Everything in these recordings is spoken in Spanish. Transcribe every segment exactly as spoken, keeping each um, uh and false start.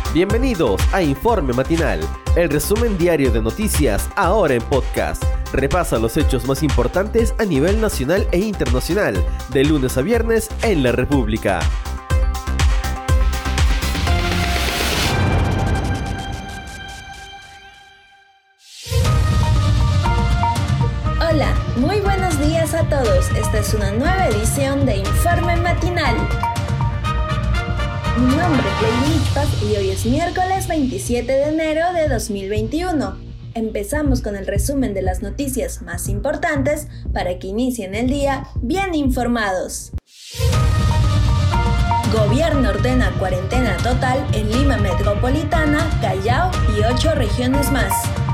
Bienvenidos a Informe Matinal, el resumen diario de noticias ahora en podcast. Repasa los hechos más importantes a nivel nacional e internacional, de lunes a viernes en la República. Hola, muy buenos días a todos. Esta es una nueva edición de Informe Matinal. Mi nombre es Lady Ichpas y hoy es miércoles veintisiete de enero de dos mil veintiuno. Empezamos con el resumen de las noticias más importantes para que inicien el día bien informados. Gobierno ordena cuarentena total en Lima Metropolitana, Callao y ocho regiones más.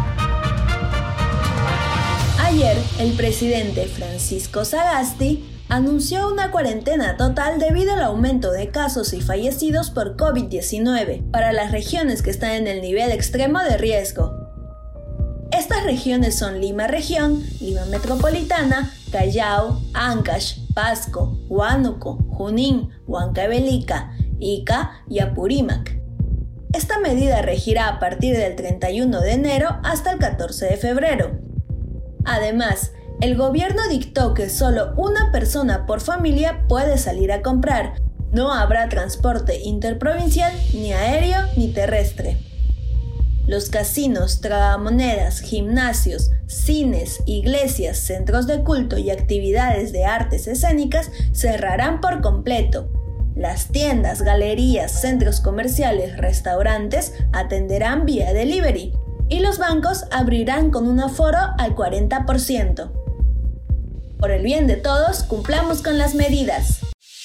Ayer, el presidente Francisco Sagasti anunció una cuarentena total debido al aumento de casos y fallecidos por COVID diecinueve para las regiones que están en el nivel extremo de riesgo. Estas regiones son Lima Región, Lima Metropolitana, Callao, Ancash, Pasco, Huánuco, Junín, Huancavelica, Ica y Apurímac. Esta medida regirá a partir del treinta y uno de enero hasta el catorce de febrero. Además, el gobierno dictó que solo una persona por familia puede salir a comprar. No habrá transporte interprovincial, ni aéreo ni terrestre. Los casinos, tragamonedas, gimnasios, cines, iglesias, centros de culto y actividades de artes escénicas cerrarán por completo. Las tiendas, galerías, centros comerciales, restaurantes atenderán vía delivery. Y los bancos abrirán con un aforo al cuarenta por ciento. Por el bien de todos, cumplamos con las medidas.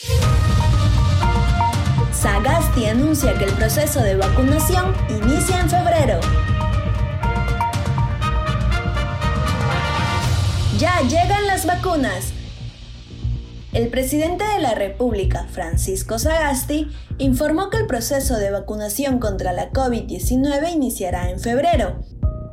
Sagasti anuncia que el proceso de vacunación inicia en febrero. ¡Ya llegan las vacunas! El presidente de la República, Francisco Sagasti, informó que el proceso de vacunación contra la COVID diecinueve iniciará en febrero.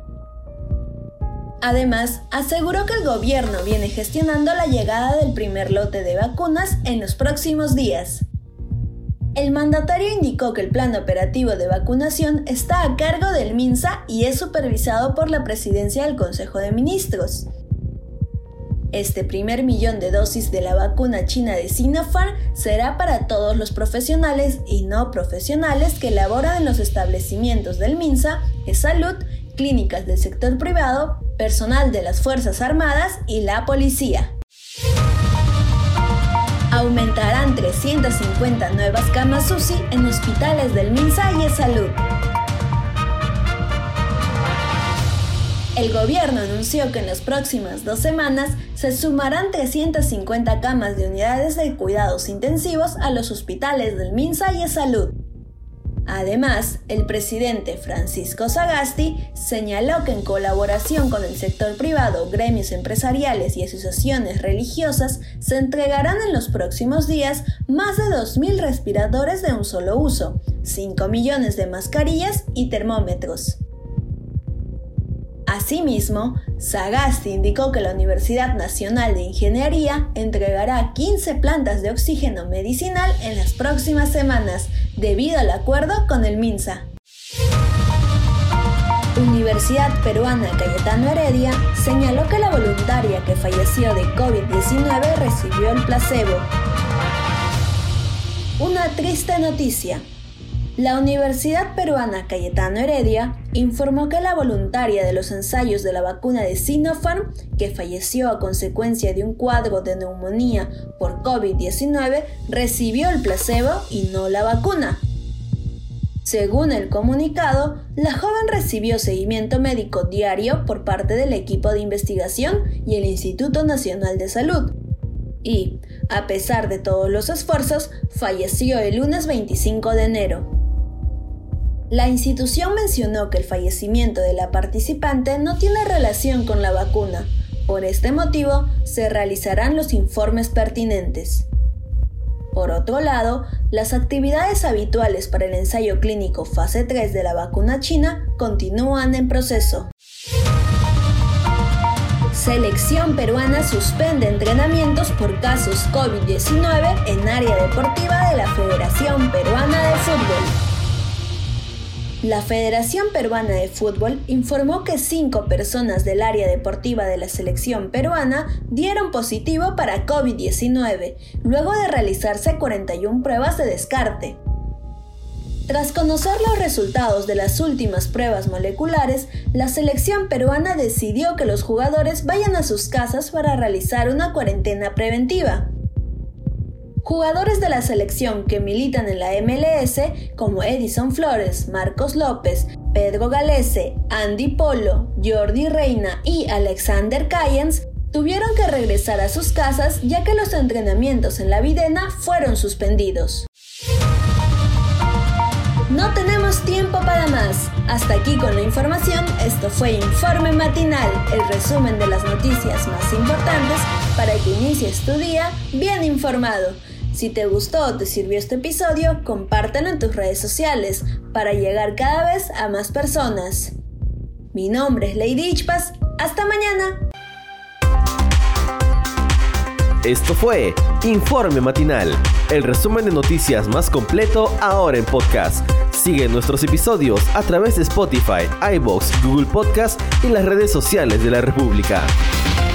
Además, aseguró que el gobierno viene gestionando la llegada del primer lote de vacunas en los próximos días. El mandatario indicó que el plan operativo de vacunación está a cargo del MINSA y es supervisado por la Presidencia del Consejo de Ministros. Este primer millón de dosis de la vacuna china de Sinopharm será para todos los profesionales y no profesionales que laboran en los establecimientos del MINSA, de salud, clínicas del sector privado, personal de las Fuerzas Armadas y la policía. Aumentarán trescientas cincuenta nuevas camas U C I en hospitales del MINSA y de salud. El gobierno anunció que en las próximas dos semanas se sumarán trescientas cincuenta camas de unidades de cuidados intensivos a los hospitales del MINSA y de salud. Además, el presidente Francisco Sagasti señaló que en colaboración con el sector privado, gremios empresariales y asociaciones religiosas se entregarán en los próximos días más de dos mil respiradores de un solo uso, cinco millones de mascarillas y termómetros. Asimismo, Sagasti indicó que la Universidad Nacional de Ingeniería entregará quince plantas de oxígeno medicinal en las próximas semanas, debido al acuerdo con el MINSA. Universidad Peruana Cayetano Heredia señaló que la voluntaria que falleció de COVID diecinueve recibió el placebo. Una triste noticia. La Universidad Peruana Cayetano Heredia informó que la voluntaria de los ensayos de la vacuna de Sinopharm, que falleció a consecuencia de un cuadro de neumonía por COVID diecinueve, recibió el placebo y no la vacuna. Según el comunicado, la joven recibió seguimiento médico diario por parte del equipo de investigación y el Instituto Nacional de Salud. Y, a pesar de todos los esfuerzos, falleció el lunes veinticinco de enero. La institución mencionó que el fallecimiento de la participante no tiene relación con la vacuna. Por este motivo, se realizarán los informes pertinentes. Por otro lado, las actividades habituales para el ensayo clínico fase tres de la vacuna china continúan en proceso. Selección peruana suspende entrenamientos por casos COVID diecinueve en área deportiva de la Federación Peruana de Fútbol. La Federación Peruana de Fútbol informó que cinco personas del área deportiva de la selección peruana dieron positivo para COVID diecinueve, luego de realizarse cuarenta y una pruebas de descarte. Tras conocer los resultados de las últimas pruebas moleculares, la selección peruana decidió que los jugadores vayan a sus casas para realizar una cuarentena preventiva. Jugadores de la selección que militan en la M L S, como Edison Flores, Marcos López, Pedro Galese, Andy Polo, Jordi Reina y Alexander Cayens, tuvieron que regresar a sus casas ya que los entrenamientos en la Videna fueron suspendidos. No tenemos tiempo para más. Hasta aquí con la información. Esto fue Informe Matinal, el resumen de las noticias más importantes para que inicies tu día bien informado. Si te gustó o te sirvió este episodio, compártelo en tus redes sociales para llegar cada vez a más personas. Mi nombre es Lady Ichpas. ¡Hasta mañana! Esto fue Informe Matinal, el resumen de noticias más completo ahora en podcast. Sigue nuestros episodios a través de Spotify, iVoox, Google Podcast y las redes sociales de la República.